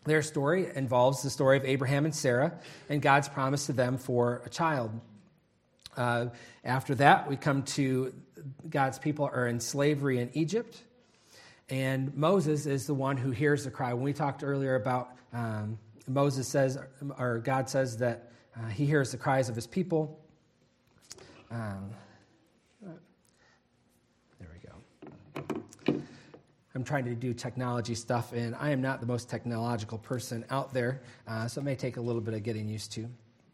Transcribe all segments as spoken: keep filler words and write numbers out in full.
Their story involves the story of Abraham and Sarah and God's promise to them for a child. Uh, after that, we come to God's people are in slavery in Egypt, and Moses is the one who hears the cry. When we talked earlier about um, Moses says, or God says that uh, he hears the cries of his people. Um, there we go. I'm trying to do technology stuff, and I am not the most technological person out there, uh, so it may take a little bit of getting used to.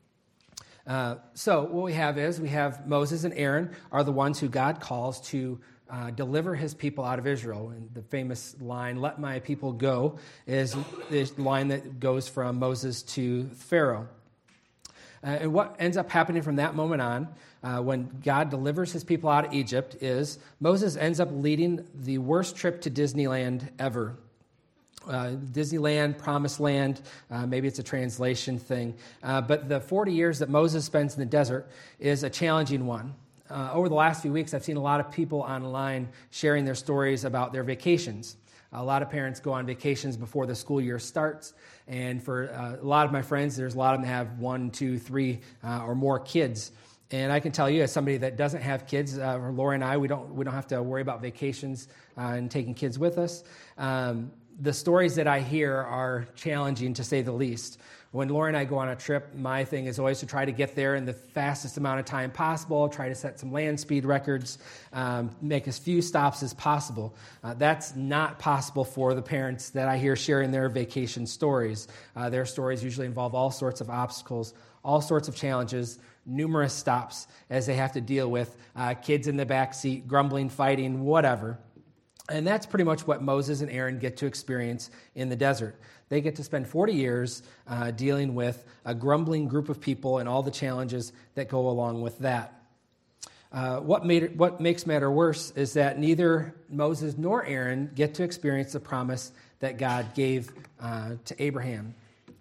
Uh, so what we have is we have Moses and Aaron are the ones who God calls to uh, deliver his people out of Israel. And the famous line, "Let my people go," is the line that goes from Moses to Pharaoh. Uh, and what ends up happening from that moment on, uh, when God delivers his people out of Egypt, is Moses ends up leading the worst trip to Disneyland ever. Uh, Disneyland, Promised Land, uh, maybe it's a translation thing. Uh, but the forty years that Moses spends in the desert is a challenging one. Uh, over the last few weeks, I've seen a lot of people online sharing their stories about their vacations. A lot of parents go on vacations before the school year starts. And for uh, a lot of my friends, there's a lot of them that have one, two, three, uh, or more kids. And I can tell you, as somebody that doesn't have kids, uh, Lori and I, we don't we don't have to worry about vacations uh, and taking kids with us. Um, the stories that I hear are challenging, to say the least. When Lori and I go on a trip, my thing is always to try to get there in the fastest amount of time possible, try to set some land speed records, um, make as few stops as possible. Uh, that's not possible for the parents that I hear sharing their vacation stories. Uh, their stories usually involve all sorts of obstacles, all sorts of challenges, numerous stops as they have to deal with uh, kids in the back seat, grumbling, fighting, whatever. And that's pretty much what Moses and Aaron get to experience in the desert. They get to spend forty years uh, dealing with a grumbling group of people and all the challenges that go along with that. Uh, what, made it, what makes matter worse is that neither Moses nor Aaron get to experience the promise that God gave uh, to Abraham.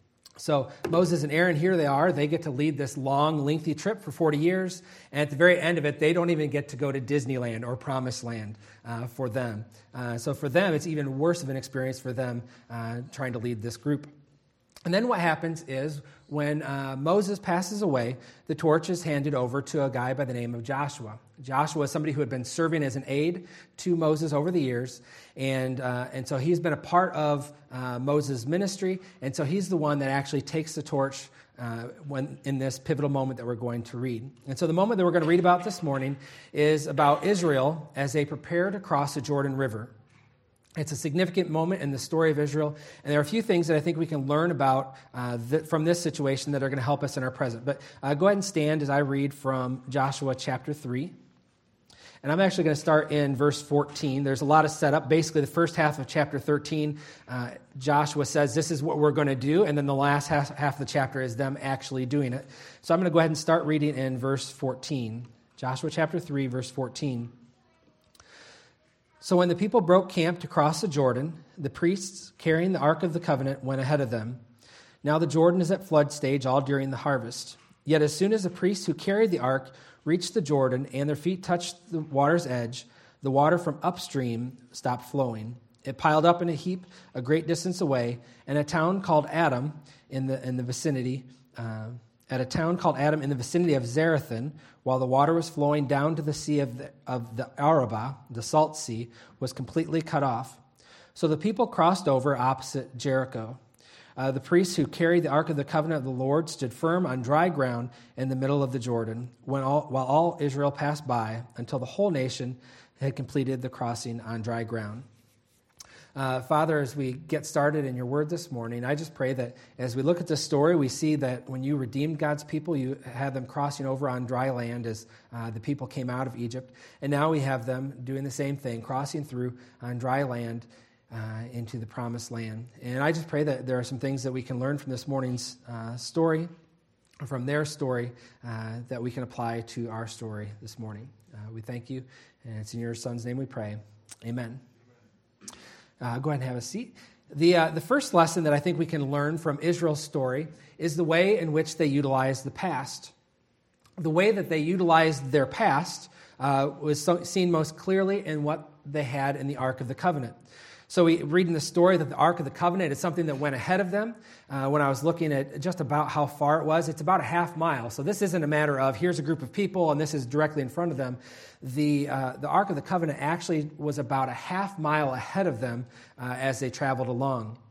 So Moses and Aaron, here they are. They get to lead this long, lengthy trip for forty years. And at the very end of it, they don't even get to go to Disneyland or Promised Land uh, for them. Uh, so for them, it's even worse of an experience for them uh, trying to lead this group. And then what happens is when uh, Moses passes away, the torch is handed over to a guy by the name of Joshua. Joshua is somebody who had been serving as an aide to Moses over the years, and uh, and so he's been a part of uh, Moses' ministry, and so he's the one that actually takes the torch uh, when in this pivotal moment that we're going to read. And so the moment that we're going to read about this morning is about Israel as they prepare to cross the Jordan River. It's a significant moment in the story of Israel, and there are a few things that I think we can learn about uh, th- from this situation that are going to help us in our present. But uh, go ahead and stand as I read from Joshua chapter three. And I'm actually going to start in verse fourteen. There's a lot of setup. Basically, the first half of chapter thirteen, uh, Joshua says, this is what we're going to do, and then the last half, half of the chapter is them actually doing it. So I'm going to go ahead and start reading in verse fourteen. Joshua chapter three, verse fourteen. So when the people broke camp to cross the Jordan, the priests carrying the Ark of the Covenant went ahead of them. Now the Jordan is at flood stage all during the harvest. Yet as soon as the priests who carried the Ark reached the Jordan and their feet touched the water's edge, the water from upstream stopped flowing. It piled up in a heap a great distance away, and a town called Adam in the in the vicinity, uh, at a town called Adam in the vicinity of Zarethan, while the water was flowing down to the sea of the, of the Arabah, the salt sea, was completely cut off. So the people crossed over opposite Jericho. Uh, the priests who carried the Ark of the Covenant of the Lord stood firm on dry ground in the middle of the Jordan, when all, while all Israel passed by, until the whole nation had completed the crossing on dry ground. Uh, Father, as we get started in your word this morning, I just pray that as we look at this story, we see that when you redeemed God's people, you had them crossing over on dry land as uh, the people came out of Egypt. And now we have them doing the same thing, crossing through on dry land uh, into the promised land. And I just pray that there are some things that we can learn from this morning's uh, story, from their story, uh, that we can apply to our story this morning. Uh, we thank you, and it's in your Son's name we pray. Amen. Uh, go ahead and have a seat. The uh, the first lesson that I think we can learn from Israel's story is the way in which they utilized the past. The way that they utilized their past uh, was so, seen most clearly in what they had in the Ark of the Covenant. So we read in the story that the Ark of the Covenant is something that went ahead of them. Uh, when I was looking at just about how far it was, it's about a half mile. So this isn't a matter of here's a group of people and this is directly in front of them. The uh, the Ark of the Covenant actually was about a half mile ahead of them uh, as they traveled along.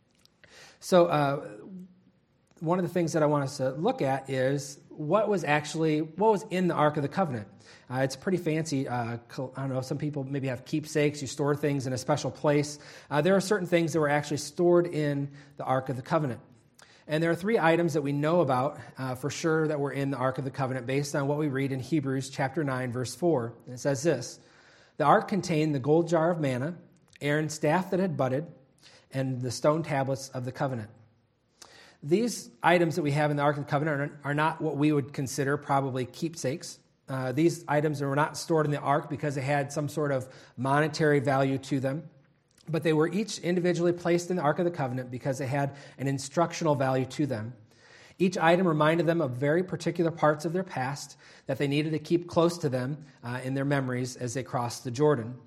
So uh, one of the things that I want us to look at is what was actually, what was in the Ark of the Covenant. Uh, it's pretty fancy. Uh, I don't know, some people maybe have keepsakes. You store things in a special place. Uh, there are certain things that were actually stored in the Ark of the Covenant. And there are three items that we know about uh, for sure that were in the Ark of the Covenant based on what we read in Hebrews chapter nine, verse four. And it says this: the Ark contained the gold jar of manna, Aaron's staff that had budded, and the stone tablets of the covenant. These items that we have in the Ark of the Covenant are, are not what we would consider probably keepsakes. Uh, these items were not stored in the ark because they had some sort of monetary value to them, but they were each individually placed in the Ark of the Covenant because they had an instructional value to them. Each item reminded them of very particular parts of their past that they needed to keep close to them uh, in their memories as they crossed the Jordan.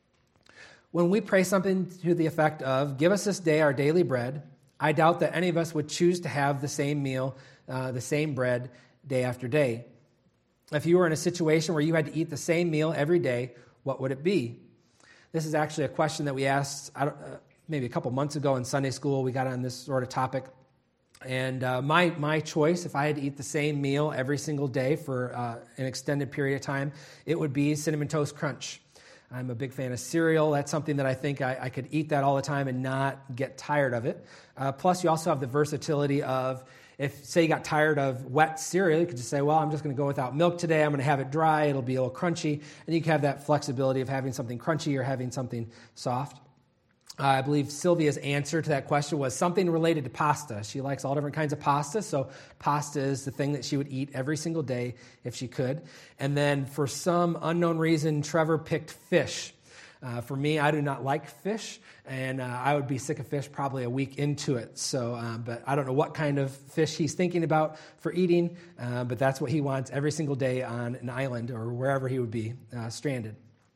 When we pray something to the effect of, "Give us this day our daily bread," I doubt that any of us would choose to have the same meal, uh, the same bread, day after day. If you were in a situation where you had to eat the same meal every day, what would it be? This is actually a question that we asked I don't, uh, maybe a couple months ago in Sunday school. We got on this sort of topic. And uh, my my choice, if I had to eat the same meal every single day for uh, an extended period of time, it would be Cinnamon Toast Crunch. I'm a big fan of cereal. That's something that I think I, I could eat that all the time and not get tired of it. Uh, plus, you also have the versatility of, if, say, you got tired of wet cereal, you could just say, well, I'm just going to go without milk today. I'm going to have it dry. It'll be a little crunchy. And you can have that flexibility of having something crunchy or having something soft. Uh, I believe Sylvia's answer to that question was something related to pasta. She likes all different kinds of pasta, so pasta is the thing that she would eat every single day if she could. And then for some unknown reason, Trevor picked fish. Uh, for me, I do not like fish, and uh, I would be sick of fish probably a week into it. So, uh, but I don't know what kind of fish he's thinking about for eating, uh, but that's what he wants every single day on an island or wherever he would be uh, stranded.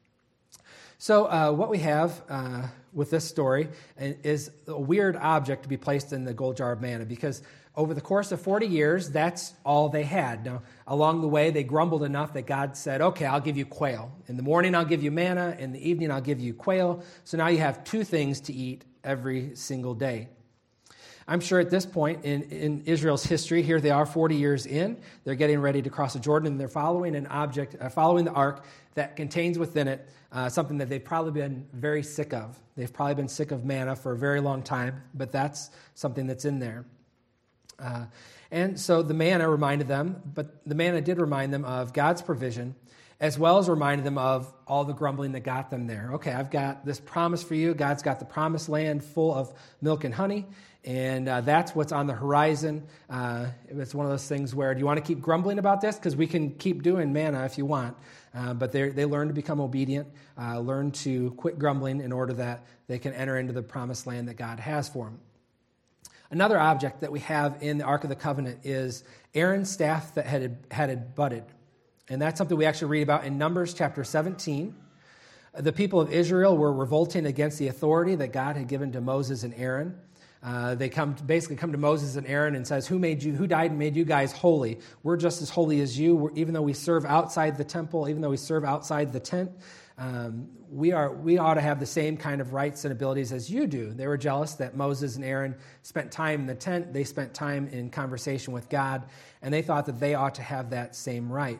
So uh, what we have uh, with this story is a weird object to be placed in the gold jar of manna, because over the course of forty years, that's all they had. Now, along the way, they grumbled enough that God said, okay, I'll give you quail. In the morning, I'll give you manna. In the evening, I'll give you quail. So now you have two things to eat every single day. I'm sure at this point in, in Israel's history, here they are forty years in, they're getting ready to cross the Jordan, and they're following an object, uh, following the ark that contains within it uh, something that they've probably been very sick of. They've probably been sick of manna for a very long time, but that's something that's in there. Uh, and so the manna reminded them, but the manna did remind them of God's provision, as well as reminded them of all the grumbling that got them there. Okay, I've got this promise for you. God's got the promised land full of milk and honey, and uh, that's what's on the horizon. Uh, it's one of those things where, do you want to keep grumbling about this? Because we can keep doing manna if you want. Uh, but they learn to become obedient, uh, learn to quit grumbling in order that they can enter into the promised land that God has for them. Another object that we have in the Ark of the Covenant is Aaron's staff that had, had budded. And that's something we actually read about in Numbers chapter seventeen. The people of Israel were revolting against the authority that God had given to Moses and Aaron. Uh, they come to, basically come to Moses and Aaron and says, who made you, who died and made you guys holy? We're just as holy as you. We're, even though we serve outside the temple, even though we serve outside the tent, um, we are we ought to have the same kind of rights and abilities as you do. They were jealous that Moses and Aaron spent time in the tent. They spent time in conversation with God, and they thought that they ought to have that same right.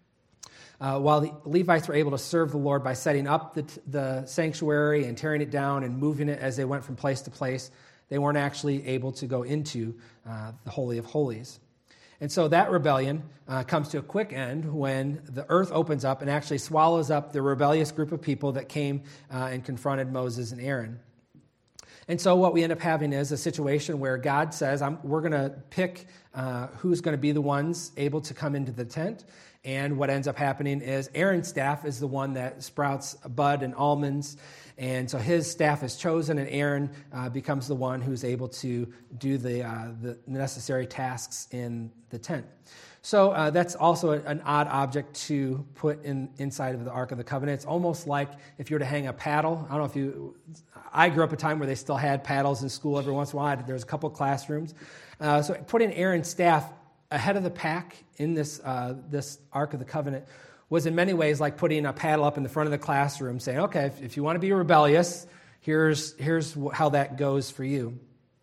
Uh, while the Levites were able to serve the Lord by setting up the, the sanctuary and tearing it down and moving it as they went from place to place, they weren't actually able to go into uh, the Holy of Holies. And so that rebellion uh, comes to a quick end when the earth opens up and actually swallows up the rebellious group of people that came uh, and confronted Moses and Aaron. And so what we end up having is a situation where God says, I'm, we're going to pick uh, who's going to be the ones able to come into the tent. And what ends up happening is Aaron's staff is the one that sprouts bud and almonds. And so his staff is chosen, and Aaron uh, becomes the one who's able to do the, uh, the necessary tasks in the tent. So uh, that's also an odd object to put in inside of the Ark of the Covenant. It's almost like if you were to hang a paddle. I don't know if you... I grew up a time where they still had paddles in school every once in a while. There's a couple classrooms. Uh, so putting Aaron's staff ahead of the pack in this uh, this Ark of the Covenant was in many ways like putting a paddle up in the front of the classroom saying, okay, if, if you want to be rebellious, here's, here's how that goes for you.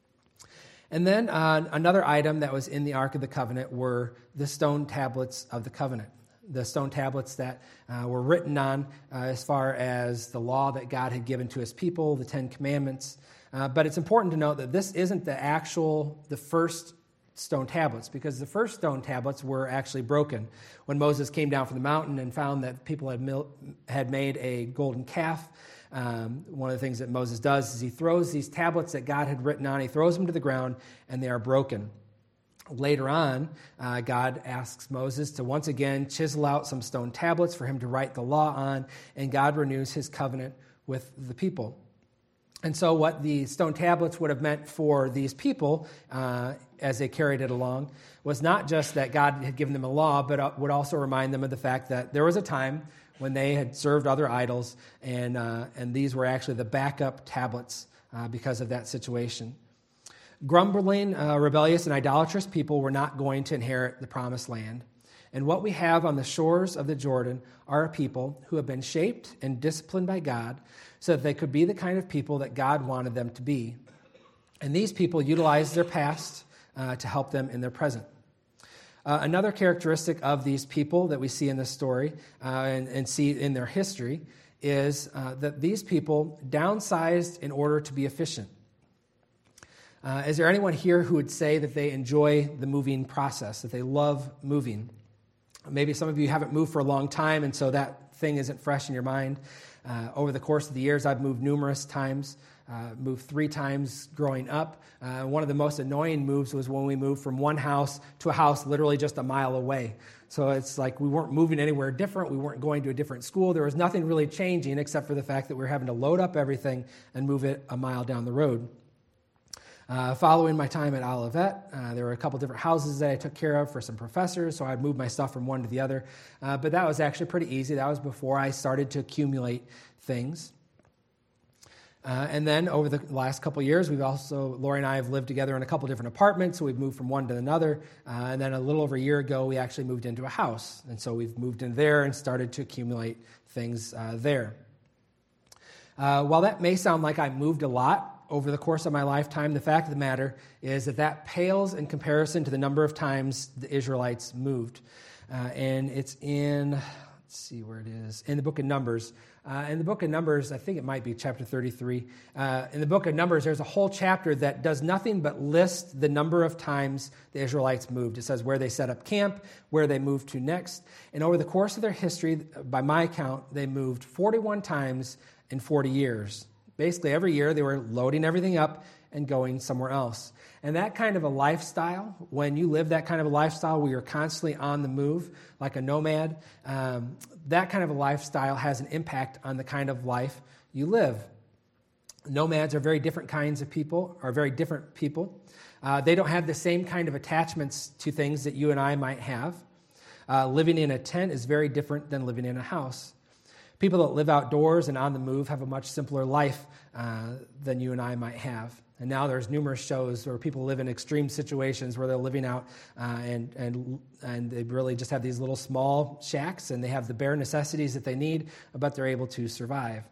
And then uh, another item that was in the Ark of the Covenant were the stone tablets of the covenant, the stone tablets that uh, were written on uh, as far as the law that God had given to his people, the Ten Commandments. Uh, but it's important to note that this isn't the actual, the first stone tablets, because the first stone tablets were actually broken when Moses came down from the mountain and found that people had, mil- had made a golden calf. Um, one of the things that Moses does is he throws these tablets that God had written on, he throws them to the ground, and they are broken. Later on, uh, God asks Moses to once again chisel out some stone tablets for him to write the law on, and God renews his covenant with the people. And so what the stone tablets would have meant for these people uh, as they carried it along was not just that God had given them a law, but would also remind them of the fact that there was a time when they had served other idols, and uh, and these were actually the backup tablets uh, because of that situation. Grumbling, uh, rebellious, and idolatrous people were not going to inherit the promised land. And what we have on the shores of the Jordan are a people who have been shaped and disciplined by God so that they could be the kind of people that God wanted them to be. And these people utilized their past uh, to help them in their present. Uh, another characteristic of these people that we see in this story uh, and, and see in their history is uh, that these people downsized in order to be efficient. Uh, is there anyone here who would say that they enjoy the moving process, that they love moving? Maybe some of you haven't moved for a long time, and so that thing isn't fresh in your mind. Uh, over the course of the years, I've moved numerous times. Uh, moved three times growing up. Uh, one of the most annoying moves was when we moved from one house to a house literally just a mile away. So it's like we weren't moving anywhere different. We weren't going to a different school. There was nothing really changing except for the fact that we were having to load up everything and move it a mile down the road. Uh, following my time at Olivet, uh, there were a couple different houses that I took care of for some professors, so I'd move my stuff from one to the other. Uh, but that was actually pretty easy. That was before I started to accumulate things. Uh, and then over the last couple of years, we've also, Lori and I have lived together in a couple different apartments, so we've moved from one to another. Uh, and then a little over a year ago, we actually moved into a house. And so we've moved in there and started to accumulate things uh, there. Uh, while that may sound like I moved a lot over the course of my lifetime, the fact of the matter is that that pales in comparison to the number of times the Israelites moved. Uh, and it's in, let's see where it is, in the book of Numbers. Uh, in the book of Numbers, I think it might be chapter thirty-three. Uh, in the book of Numbers, there's a whole chapter that does nothing but list the number of times the Israelites moved. It says where they set up camp, where they moved to next. And over the course of their history, by my count, they moved forty-one times in forty years. Basically, every year they were loading everything up and going somewhere else. And that kind of a lifestyle, when you live that kind of a lifestyle where you're constantly on the move, like a nomad, um, that kind of a lifestyle has an impact on the kind of life you live. Nomads are very different kinds of people, are very different people. Uh, they don't have the same kind of attachments to things that you and I might have. Uh, living in a tent is very different than living in a house. People that live outdoors and on the move have a much simpler life uh, than you and I might have. And now there's numerous shows where people live in extreme situations where they're living out uh, and and and they really just have these little small shacks and they have the bare necessities that they need, but they're able to survive.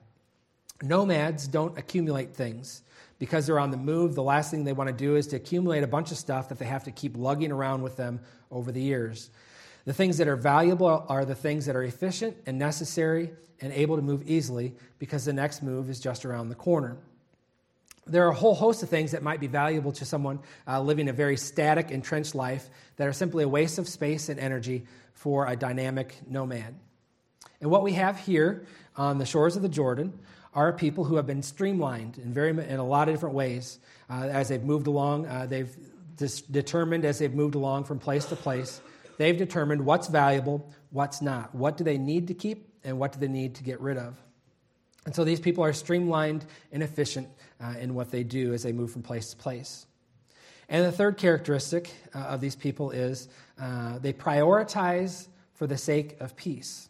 Nomads don't accumulate things. Because they're on the move, the last thing they want to do is to accumulate a bunch of stuff that they have to keep lugging around with them over the years. The things that are valuable are the things that are efficient and necessary and able to move easily because the next move is just around the corner. There are a whole host of things that might be valuable to someone uh, living a very static, entrenched life that are simply a waste of space and energy for a dynamic nomad. And what we have here on the shores of the Jordan are people who have been streamlined in very in a lot of different ways. Uh, as they've moved along, uh, they've dis- determined as they've moved along from place to place, they've determined what's valuable, what's not. What do they need to keep, and what do they need to get rid of? And so these people are streamlined and efficient uh, in what they do as they move from place to place. And the third characteristic uh, of these people is uh, they prioritize for the sake of peace.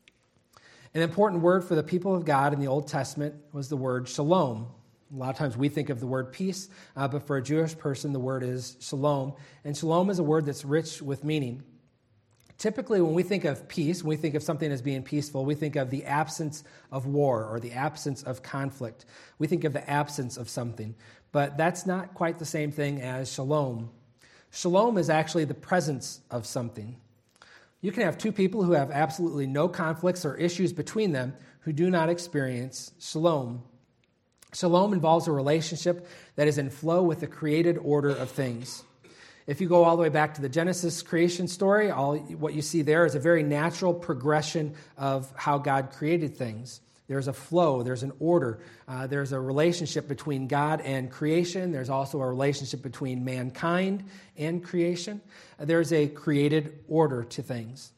An important word for the people of God in the Old Testament was the word shalom. A lot of times we think of the word peace, uh, but for a Jewish person, the word is shalom. And shalom is a word that's rich with meaning. Typically, when we think of peace, when we think of something as being peaceful, we think of the absence of war or the absence of conflict. We think of the absence of something. But that's not quite the same thing as shalom. Shalom is actually the presence of something. You can have two people who have absolutely no conflicts or issues between them who do not experience shalom. Shalom involves a relationship that is in flow with the created order of things. If you go all the way back to the Genesis creation story, all what you see there is a very natural progression of how God created things. There's a flow, there's an order, uh, there's a relationship between God and creation. There's also a relationship between mankind and creation. Uh, there's a created order to things.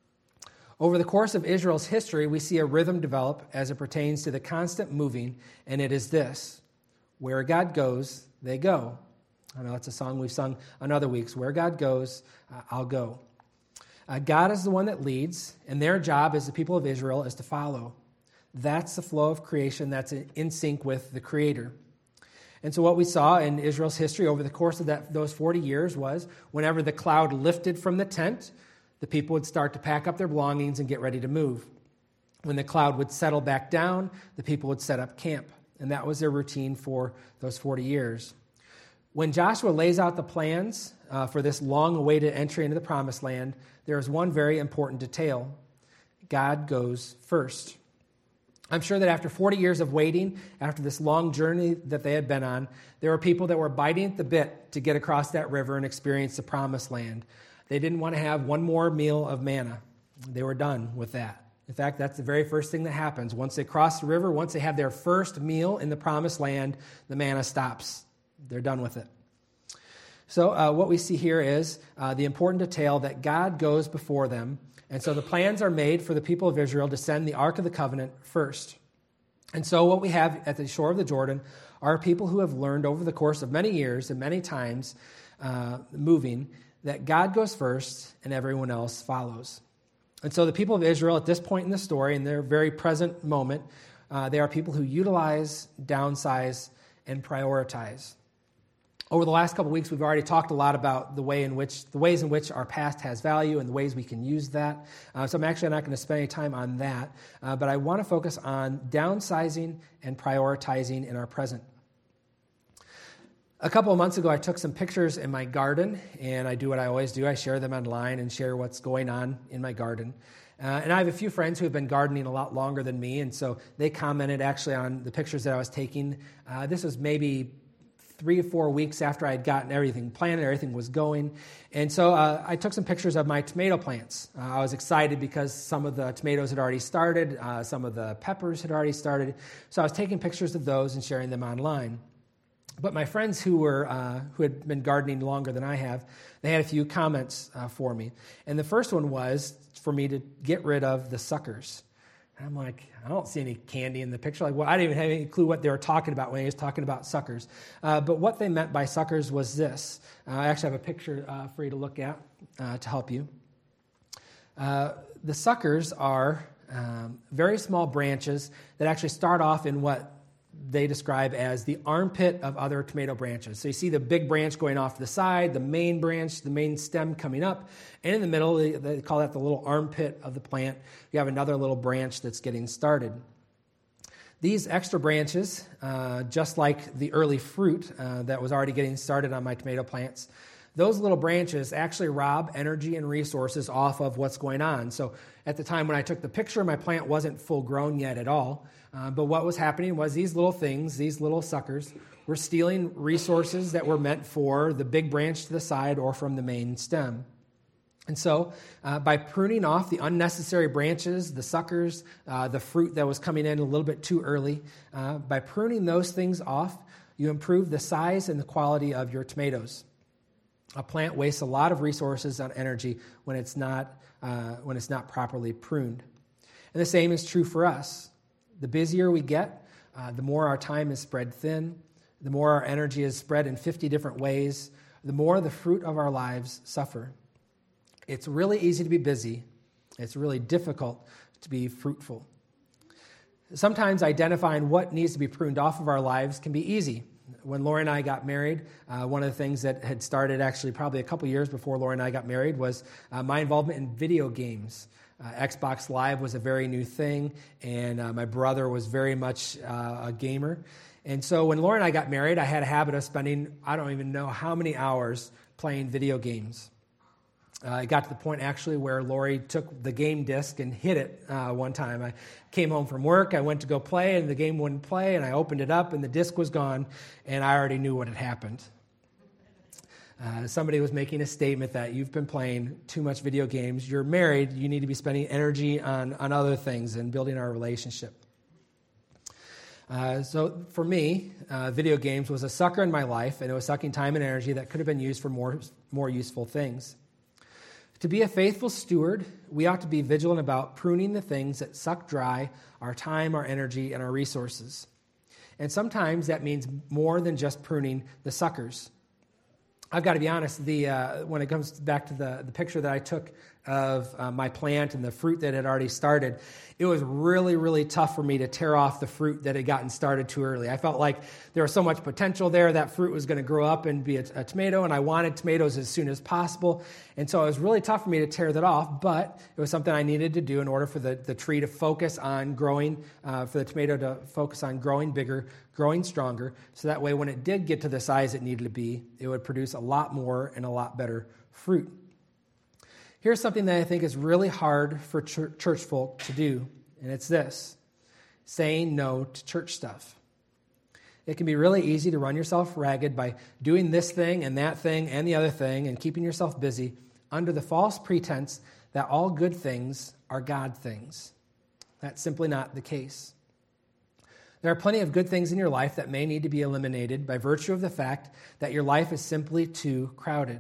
Over the course of Israel's history, we see a rhythm develop as it pertains to the constant moving, and it is this: where God goes, they go. I know it's a song we've sung on other weeks. Where God goes, uh, I'll go. Uh, God is the one that leads, and their job as the people of Israel is to follow. That's the flow of creation that's in sync with the Creator. And so what we saw in Israel's history over the course of that those forty years was whenever the cloud lifted from the tent, the people would start to pack up their belongings and get ready to move. When the cloud would settle back down, the people would set up camp. And that was their routine for those forty years. When Joshua lays out the plans uh, for this long-awaited entry into the Promised Land, there is one very important detail. God goes first. I'm sure that after forty years of waiting, after this long journey that they had been on, there were people that were biting at the bit to get across that river and experience the Promised Land. They didn't want to have one more meal of manna. They were done with that. In fact, that's the very first thing that happens. Once they cross the river, once they have their first meal in the Promised Land, the manna stops. They're done with it. So uh, what we see here is uh, the important detail that God goes before them. And so the plans are made for the people of Israel to send the Ark of the Covenant first. And so what we have at the shore of the Jordan are people who have learned over the course of many years and many times uh, moving that God goes first and everyone else follows. And so the people of Israel at this point in the story, in their very present moment, uh, they are people who utilize, downsize, and prioritize. Over the last couple of weeks, we've already talked a lot about the way in which the ways in which our past has value and the ways we can use that. Uh, so I'm actually not going to spend any time on that, uh, but I want to focus on downsizing and prioritizing in our present. A couple of months ago, I took some pictures in my garden, and I do what I always do. I share them online and share what's going on in my garden. Uh, and I have a few friends who have been gardening a lot longer than me, and so they commented actually on the pictures that I was taking. Uh, this was maybe three or four weeks after I had gotten everything planted, everything was going. And so uh, I took some pictures of my tomato plants. Uh, I was excited because some of the tomatoes had already started, uh, some of the peppers had already started. So I was taking pictures of those and sharing them online. But my friends who were uh, who had been gardening longer than I have, they had a few comments uh, for me. And the first one was for me to get rid of the suckers. And I'm like, I don't see any candy in the picture. Like, well, I didn't even have any clue what they were talking about when he was talking about suckers. Uh, but what they meant by suckers was this. Uh, I actually have a picture uh, for you to look at uh, to help you. Uh, the suckers are um, very small branches that actually start off in what they describe as the armpit of other tomato branches. So you see the big branch going off to the side, the main branch, the main stem coming up, and in the middle, they, they call that the little armpit of the plant. You have another little branch that's getting started. These extra branches, uh, just like the early fruit uh, that was already getting started on my tomato plants, those little branches actually rob energy and resources off of what's going on. So at the time when I took the picture, my plant wasn't full grown yet at all. Uh, but what was happening was these little things, these little suckers, were stealing resources that were meant for the big branch to the side or from the main stem. And so uh, by pruning off the unnecessary branches, the suckers, uh, the fruit that was coming in a little bit too early, uh, by pruning those things off, you improve the size and the quality of your tomatoes. A plant wastes a lot of resources on energy when it's not uh, when it's not properly pruned. And the same is true for us. The busier we get, uh, the more our time is spread thin, the more our energy is spread in fifty different ways, the more the fruit of our lives suffer. It's really easy to be busy. It's really difficult to be fruitful. Sometimes identifying what needs to be pruned off of our lives can be easy. When Lori and I got married, uh, one of the things that had started actually probably a couple years before Lori and I got married was uh, my involvement in video games. Uh, Xbox Live was a very new thing, and uh, my brother was very much uh, a gamer. And so when Lori and I got married, I had a habit of spending, I don't even know how many hours playing video games. Uh, it got to the point, actually, where Lori took the game disc and hid it uh, one time. I came home from work, I went to go play, and the game wouldn't play, and I opened it up, and the disc was gone, and I already knew what had happened. Uh, somebody was making a statement that you've been playing too much video games, you're married, you need to be spending energy on, on other things and building our relationship. Uh, so for me, uh, video games was a sucker in my life, and it was sucking time and energy that could have been used for more, more useful things. To be a faithful steward, we ought to be vigilant about pruning the things that suck dry our time, our energy, and our resources. And sometimes that means more than just pruning the suckers. I've got to be honest, the uh, when it comes back to the, the picture that I took of uh, my plant and the fruit that had already started, it was really, really tough for me to tear off the fruit that had gotten started too early. I felt like there was so much potential there. That fruit was going to grow up and be a, a tomato, and I wanted tomatoes as soon as possible. And so it was really tough for me to tear that off, but it was something I needed to do in order for the, the tree to focus on growing, uh, for the tomato to focus on growing bigger, growing stronger, so that way when it did get to the size it needed to be, it would produce a lot more and a lot better fruit. Here's something that I think is really hard for ch- church folk to do, and it's this: saying no to church stuff. It can be really easy to run yourself ragged by doing this thing and that thing and the other thing and keeping yourself busy under the false pretense that all good things are God things. That's simply not the case. There are plenty of good things in your life that may need to be eliminated by virtue of the fact that your life is simply too crowded.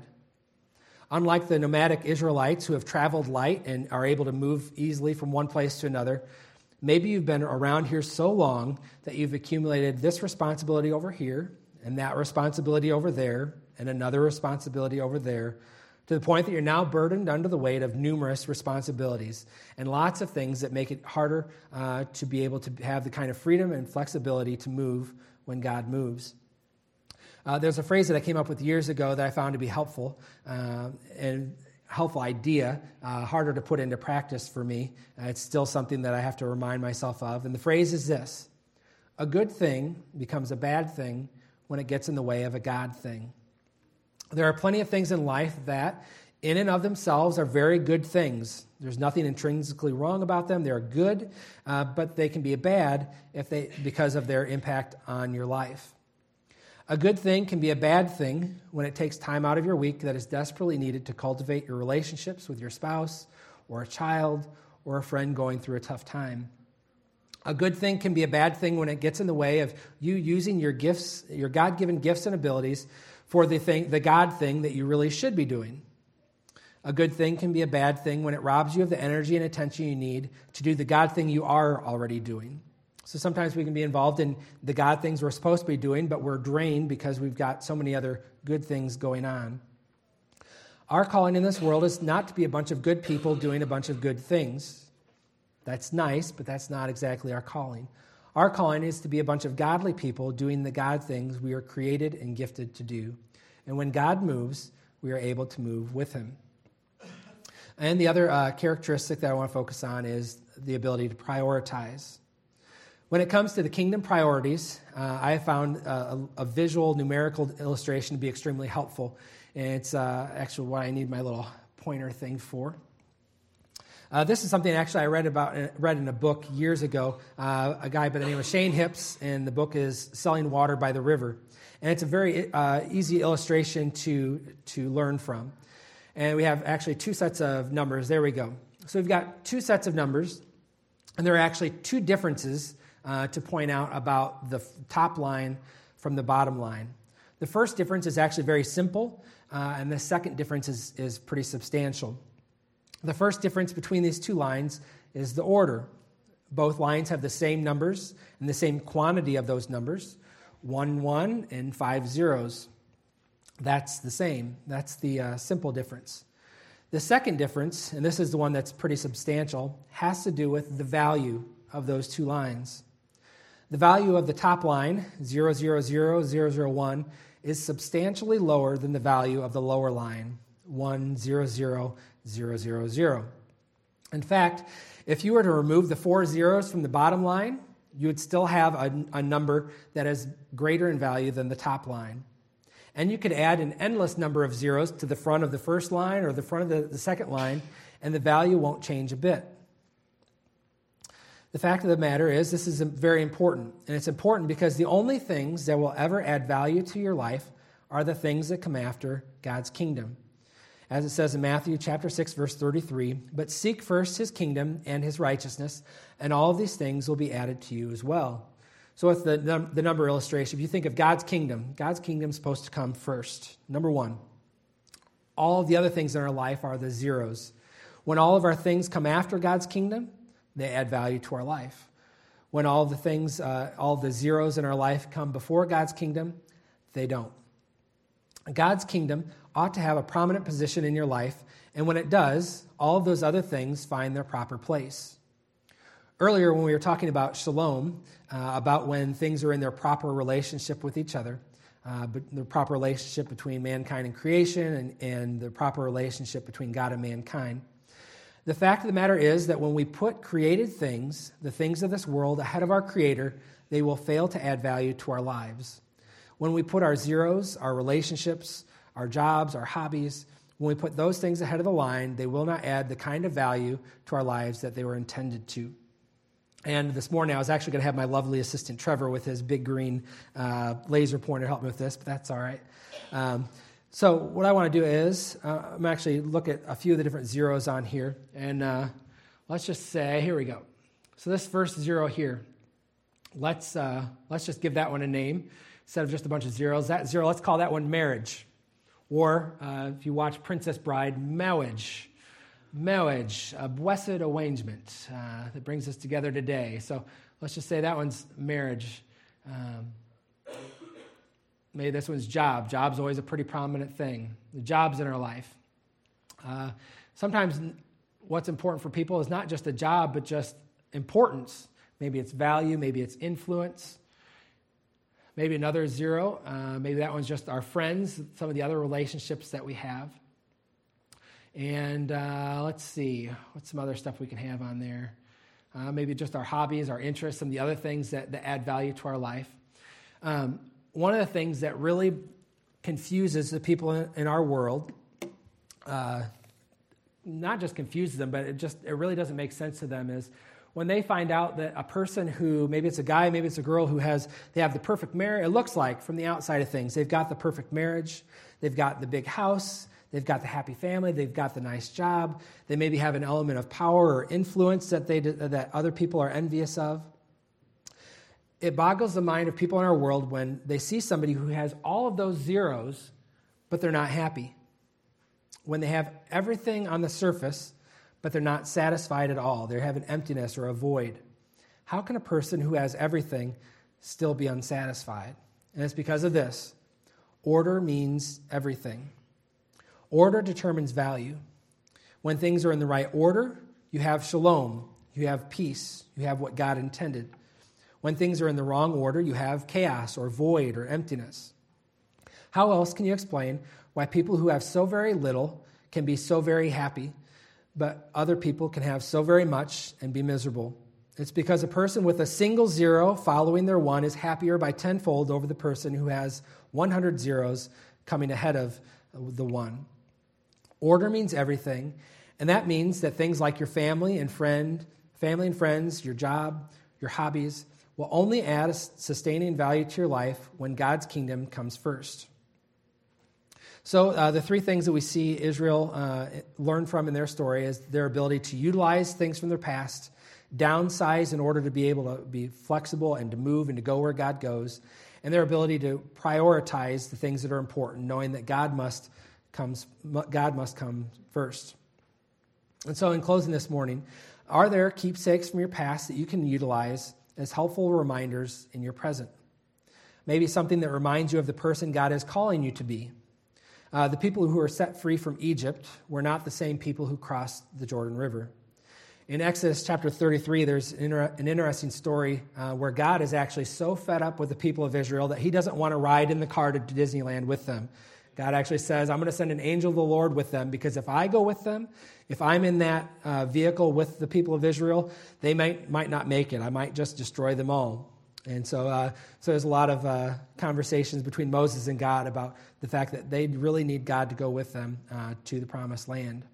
Unlike the nomadic Israelites who have traveled light and are able to move easily from one place to another, maybe you've been around here so long that you've accumulated this responsibility over here and that responsibility over there and another responsibility over there, to the point that you're now burdened under the weight of numerous responsibilities and lots of things that make it harder uh, to be able to have the kind of freedom and flexibility to move when God moves. Uh, there's a phrase that I came up with years ago that I found to be helpful, uh, and helpful idea, uh, harder to put into practice for me. Uh, it's still something that I have to remind myself of. And the phrase is this: a good thing becomes a bad thing when it gets in the way of a God thing. There are plenty of things in life that, in and of themselves, are very good things. There's nothing intrinsically wrong about them. They're good, uh, but they can be bad if they because of their impact on your life. A good thing can be a bad thing when it takes time out of your week that is desperately needed to cultivate your relationships with your spouse or a child or a friend going through a tough time. A good thing can be a bad thing when it gets in the way of you using your gifts, your God-given gifts and abilities for the thing, the God thing that you really should be doing. A good thing can be a bad thing when it robs you of the energy and attention you need to do the God thing you are already doing. So sometimes we can be involved in the God things we're supposed to be doing, but we're drained because we've got so many other good things going on. Our calling in this world is not to be a bunch of good people doing a bunch of good things. That's nice, but that's not exactly our calling. Our calling is to be a bunch of godly people doing the God things we are created and gifted to do. And when God moves, we are able to move with him. And the other uh, characteristic that I want to focus on is the ability to prioritize. When it comes to the kingdom priorities, uh, I have found uh, a, a visual numerical illustration to be extremely helpful. And it's uh, actually what I need my little pointer thing for. Uh, this is something actually I read about read in a book years ago, uh, a guy by the name of Shane Hips, and the book is Selling Water by the River. And it's a very uh, easy illustration to, to learn from. And we have actually two sets of numbers. There we go. So we've got two sets of numbers, and there are actually two differences uh, to point out about the top line from the bottom line. The first difference is actually very simple, uh, and the second difference is, is pretty substantial. The first difference between these two lines is the order. Both lines have the same numbers and the same quantity of those numbers, one, one, and five zeros. That's the same. That's the uh, simple difference. The second difference, and this is the one that's pretty substantial, has to do with the value of those two lines. The value of the top line, zero, zero, zero, zero, zero, one, is substantially lower than the value of the lower line, one, zero, zero, zero, zero, zero. In fact, if you were to remove the four zeros from the bottom line, you would still have a, a number that is greater in value than the top line. And you could add an endless number of zeros to the front of the first line or the front of the, the second line, and the value won't change a bit. The fact of the matter is, this is very important. And it's important because the only things that will ever add value to your life are the things that come after God's kingdom. As it says in Matthew chapter six, verse thirty-three, "But seek first his kingdom and his righteousness, and all of these things will be added to you as well." So with the, num- the number illustration, if you think of God's kingdom, God's kingdom is supposed to come first. Number one, all of the other things in our life are the zeros. When all of our things come after God's kingdom, they add value to our life. When all the things, uh, all the zeros in our life come before God's kingdom, they don't. God's kingdom ought to have a prominent position in your life, and when it does, all of those other things find their proper place. Earlier, when we were talking about shalom, uh, about when things are in their proper relationship with each other, uh, but the proper relationship between mankind and creation, and, and the proper relationship between God and mankind, the fact of the matter is that when we put created things, the things of this world, ahead of our Creator, they will fail to add value to our lives. When we put our zeros, our relationships, our jobs, our hobbies, when we put those things ahead of the line, they will not add the kind of value to our lives that they were intended to. And this morning, I was actually going to have my lovely assistant, Trevor, with his big green uh, laser pointer help me with this, but that's all right. Um, so what I want to do is, uh, I'm actually look at a few of the different zeros on here, and uh, let's just say, here we go. So this first zero here, let's uh, let's just give that one a name instead of just a bunch of zeros. That zero, let's call that one marriage. Or uh, if you watch Princess Bride, marriage. Marriage, a blessed arrangement uh, that brings us together today. So let's just say that one's marriage. Um, maybe this one's job. Job's always a pretty prominent thing. The jobs in our life. Uh, sometimes what's important for people is not just a job, but just importance. Maybe it's value, maybe it's influence. Maybe another zero. Uh, maybe that one's just our friends, some of the other relationships that we have. And uh, let's see, what's some other stuff we can have on there? Uh, maybe just our hobbies, our interests, some of the other things that, that add value to our life. Um, one of the things that really confuses the people in, in our world, uh, not just confuses them, but it just it really doesn't make sense to them, is when they find out that a person who, maybe it's a guy, maybe it's a girl who has, they have the perfect marriage, it looks like from the outside of things, they've got the perfect marriage, they've got the big house, they've got the happy family, they've got the nice job, they maybe have an element of power or influence that they that other people are envious of. It boggles the mind of people in our world when they see somebody who has all of those zeros, but they're not happy. When they have everything on the surface, but they're not satisfied at all. They have an emptiness or a void. How can a person who has everything still be unsatisfied? And it's because of this. Order means everything. Order determines value. When things are in the right order, you have shalom, you have peace, you have what God intended. When things are in the wrong order, you have chaos or void or emptiness. How else can you explain why people who have so very little can be so very happy, but other people can have so very much and be miserable? It's because a person with a single zero following their one is happier by tenfold over the person who has one hundred zeros coming ahead of the one. Order means everything, and that means that things like your family and friend, family and friends, your job, your hobbies, will only add a sustaining value to your life when God's kingdom comes first. So uh, the three things that we see Israel uh, learn from in their story is their ability to utilize things from their past, downsize in order to be able to be flexible and to move and to go where God goes, and their ability to prioritize the things that are important, knowing that God must comes God must come first. And so in closing this morning, Are there keepsakes from your past that you can utilize as helpful reminders in your present? Maybe something that reminds you of the person God is calling you to be. Uh, the people who were set free from Egypt were not the same people who crossed the Jordan River. In Exodus chapter thirty-three, there's an, inter- an interesting story uh, where God is actually so fed up with the people of Israel that he doesn't want to ride in the car to Disneyland with them. God actually says, I'm going to send an angel of the Lord with them, because if I go with them, if I'm in that uh, vehicle with the people of Israel, they might might not make it. I might just destroy them all. And so, uh, so there's a lot of uh, conversations between Moses and God about the fact that they really need God to go with them uh, to the promised land.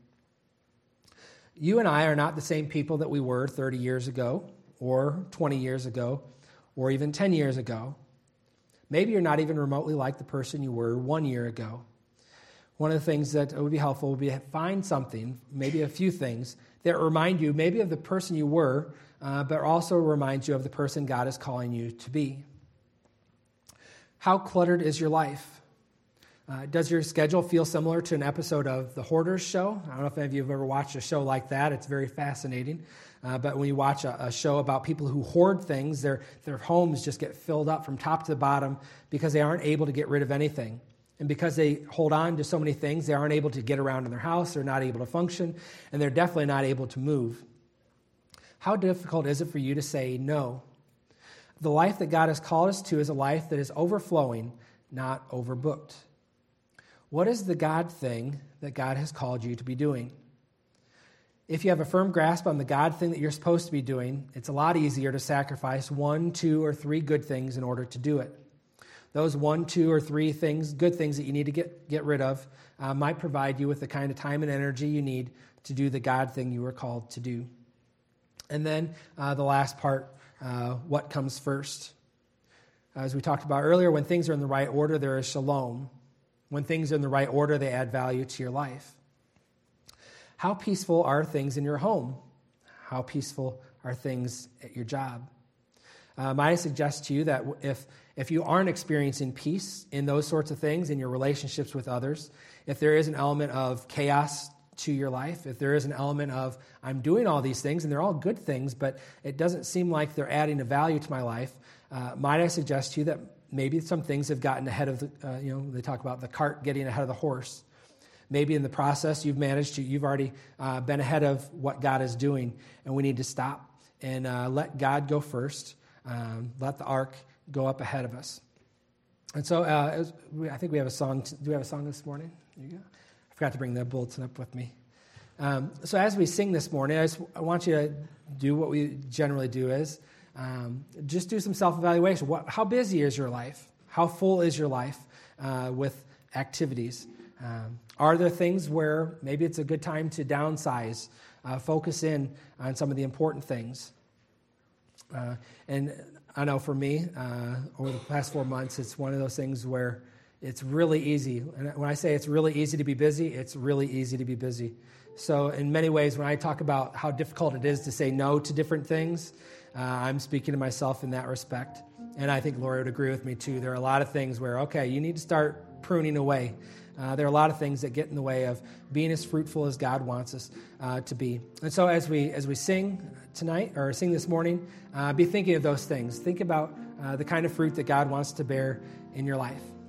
You and I are not the same people that we were thirty years ago, or twenty years ago, or even ten years ago. Maybe you're not even remotely like the person you were one year ago. One of the things that would be helpful would be to find something, maybe a few things, that remind you maybe of the person you were, uh, but also remind you of the person God is calling you to be. How cluttered is your life? Uh, does your schedule feel similar to an episode of The Hoarders Show? I don't know if any of you have ever watched a show like that. It's very fascinating. Uh, but when you watch a, a show about people who hoard things, their, their homes just get filled up from top to the bottom because they aren't able to get rid of anything. And because they hold on to so many things, they aren't able to get around in their house, they're not able to function, and they're definitely not able to move. How difficult is it for you to say no? The life that God has called us to is a life that is overflowing, not overbooked. What is the God thing that God has called you to be doing? If you have a firm grasp on the God thing that you're supposed to be doing, it's a lot easier to sacrifice one, two, or three good things in order to do it. Those one, two, or three things, good things that you need to get, get rid of, uh, might provide you with the kind of time and energy you need to do the God thing you were called to do. And then uh, the last part, uh, what comes first? As we talked about earlier, when things are in the right order, there is shalom. When things are in the right order, they add value to your life. How peaceful are things in your home? How peaceful are things at your job? Um, I suggest to you that if if you aren't experiencing peace in those sorts of things, in your relationships with others, if there is an element of chaos to your life, if there is an element of, I'm doing all these things, and they're all good things, but it doesn't seem like they're adding a value to my life, uh, might I suggest to you that maybe some things have gotten ahead of the, uh, you know, they talk about the cart getting ahead of the horse. Maybe in the process you've managed to, you've already uh, been ahead of what God is doing, and we need to stop and uh, let God go first. Um, let the ark go up ahead of us. And so uh, was, we, I think we have a song. Do we have a song this morning? There you go. I forgot to bring the bulletin up with me. Um, so as we sing this morning, I, just, I want you to do what we generally do is um, just do some self-evaluation. What, how busy is your life? How full is your life uh, with activities? Um, are there things where maybe it's a good time to downsize, uh, focus in on some of the important things? Uh, and I know for me, uh, over the past four months, it's one of those things where it's really easy. And when I say it's really easy to be busy, it's really easy to be busy. So in many ways, when I talk about how difficult it is to say no to different things, uh, I'm speaking to myself in that respect. And I think Lori would agree with me too. There are a lot of things where, okay, you need to start pruning away. Uh, there are a lot of things that get in the way of being as fruitful as God wants us uh, to be. And so as we as we sing tonight, or sing this morning, uh, be thinking of those things. Think about uh, the kind of fruit that God wants to bear in your life.